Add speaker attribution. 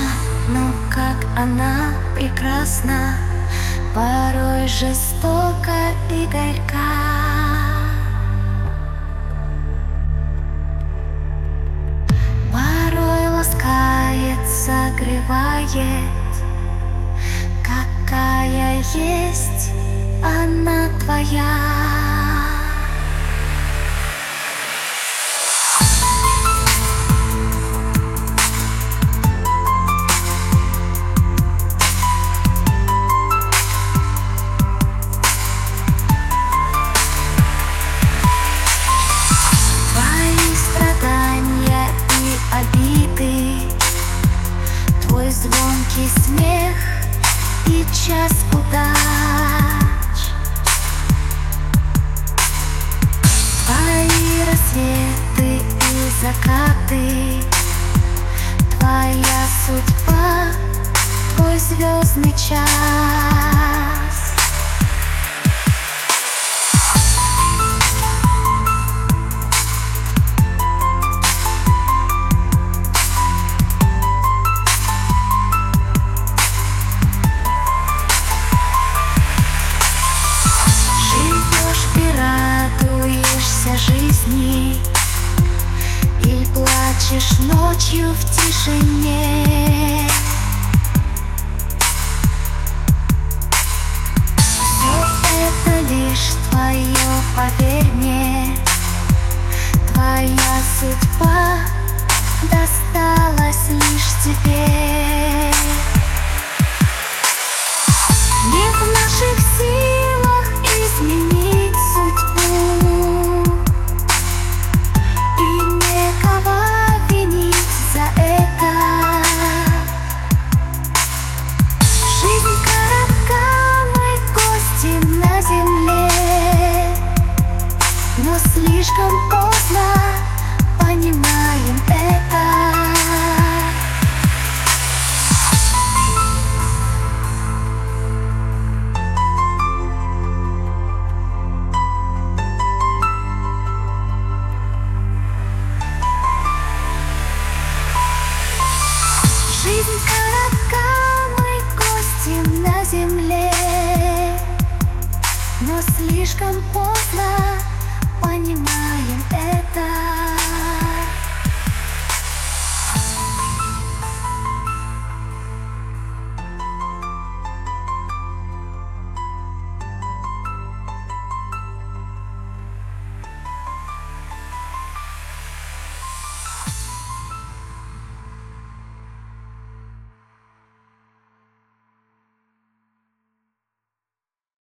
Speaker 1: но как она прекрасна, порой жестока и горька. Порой ласкает, согревает, какая есть она твоя. Твой звонкий смех и час удач, твои рассветы и закаты, твоя судьба, твой звездный час. Жизни и плачешь ночью в тишине. Все это лишь твое, поверь мне, твоя судьба досталась лишь тебе. Не в наших силах изменить судьбу, но слишком поздно понимаем это. Жизнь коротка, мы гости на земле, но слишком поздно